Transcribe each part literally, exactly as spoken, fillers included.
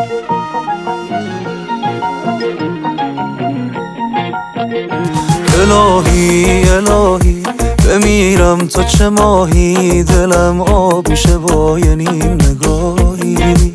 الهی الهی بمیرم تا چه ماهی، دلم آب میشه با یه نیم نگاهی.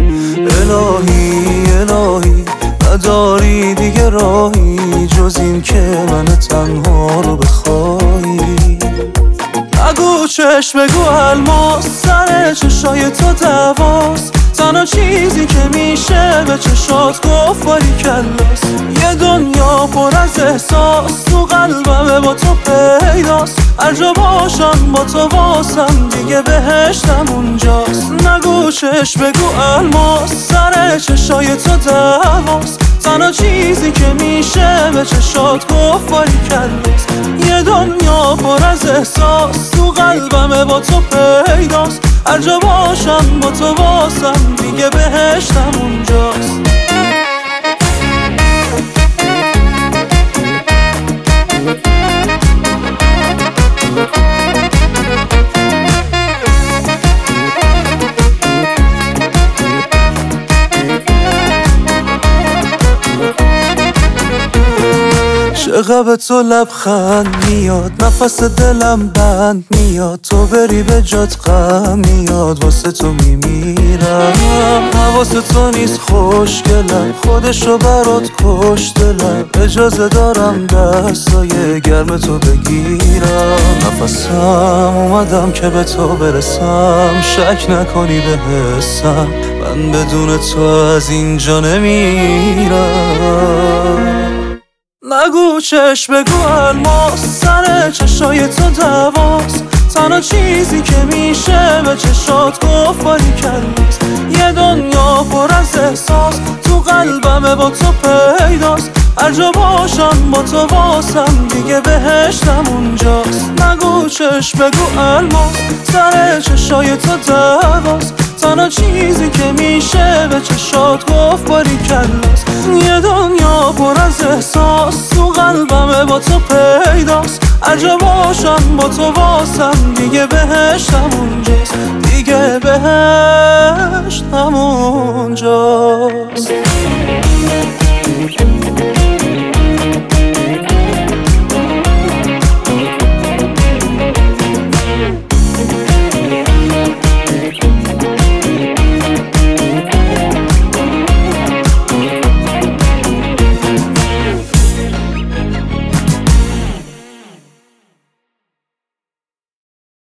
الهی الهی نداری دیگه راهی جز این که من تنها رو بخوایی. نگو چشم بگو الماس، سر چشای تو دواست، تنها چیزی که میشه به چشات گفت باری کلاس. یه دنیا پر از احساس تو قلبمه با تو پیداست، هر جا باشم با تو واسم دیگه بهشتم اونجاست. نگو چشم بگو الماس، سر چشای تو دواست، تنها چیزی که میشه به چشات گفت باری کلاس. یه دنیا پر از احساس تو قلبمه با تو پیداست، هر جا باشم با تو واسم دیگه بهشتم اونجاست. چقدر تو لبخند میاد، نفس دلم بند میاد، تو بری به جات غم میاد، واسه تو میمیرم. حواس تو نیست خوشگلم، خودشو برات کش دلم، اجازه دارم دستای گرم تو بگیرم. نفسم اومدم که به تو برسم، شک نکنی به حسم، من بدون تو از اینجا نمیرم. نگو چشم بگو الماس، سر چشای تو دواست، تنها چیزی که میشه به چشات گفت باری کلاس. یه دنیا پر از احساس تو قلبمه با تو پیداست، هر جا باشم با تو واسم دیگه بهشتم اونجاست. نگو چشم بگو الماس، سر چشای تو دواست، تنها چیزی که میشه به چشات گفت باری کلاس. یه دنیا پر از احساس تو قلبمه با تو پیداست، هر جا باشم با تو واسم دیگه بهشتم اونجاست، دیگه بهشتم اونجاست.